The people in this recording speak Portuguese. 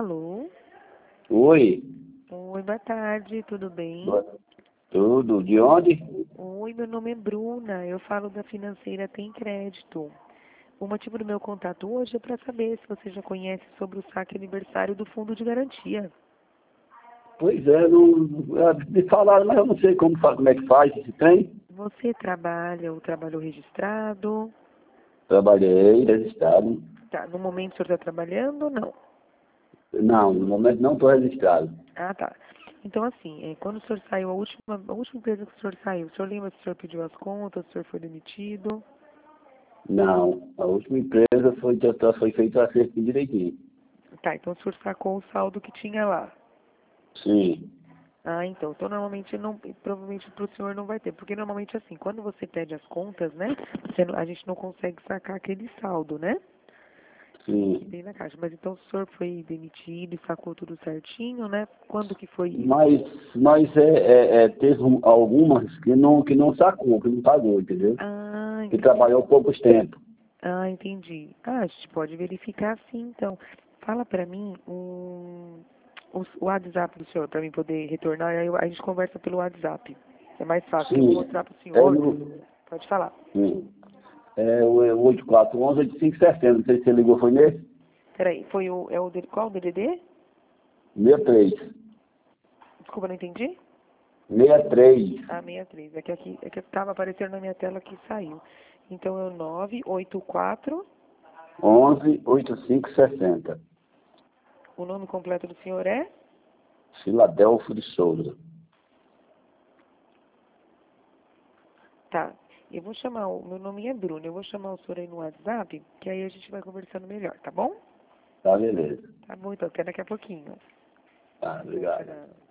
Alô? Oi, Oi, boa tarde, tudo bem? tudo, de onde? Oi, meu nome é Bruna, eu falo da financeira Tem Crédito. O motivo do meu contato hoje é para saber se você já conhece sobre o saque aniversário do Fundo de Garantia. Pois é, me falaram, mas eu não sei como é que faz, se tem. Você trabalha ou trabalhou registrado? Trabalhei, registrado. Tá, no momento o senhor está trabalhando ou não? Não, no momento não estou registrado. Ah, tá. Então, assim, quando o senhor saiu, a última empresa que o senhor saiu, o senhor lembra se o senhor pediu as contas, se o senhor foi demitido? Não, a última empresa foi feita acerto direitinho. Tá, então o senhor sacou o saldo que tinha lá. Sim, Ah, então. Então, normalmente, não, provavelmente para o senhor não vai ter. Porque, normalmente, assim, quando você pede as contas, né, a gente não consegue sacar aquele saldo, né, que sim. tem na caixa. Mas, então, o senhor foi demitido e sacou tudo certinho, né? Quando que foi Mas, isso? teve algumas que não sacou, que não pagou, entendeu? Ah, Que entendi. trabalhou poucos tempo. Ah, entendi. Ah, a gente pode verificar sim, então. Fala para mim o WhatsApp do senhor, para mim poder retornar, aí a gente conversa pelo WhatsApp. É mais fácil. Eu vou Sim, mostrar para o é senhor. no, Pode falar. sim. É o 8411-8560, não sei se você ligou, foi nesse? Peraí, qual o DDD? 63. Desculpa, não entendi. 63. Ah, 63. É que estava aparecendo na minha tela que saiu. Então é o 984. 11-8560. O nome completo do senhor é? Filadélfio de Souza. Tá. Eu vou chamar, meu nome é Bruno, eu vou chamar o senhor aí no WhatsApp, que aí a gente vai conversando melhor, tá bom? Tá, beleza. Tá bom, então, até daqui a pouquinho. Tá, obrigado. Tchau.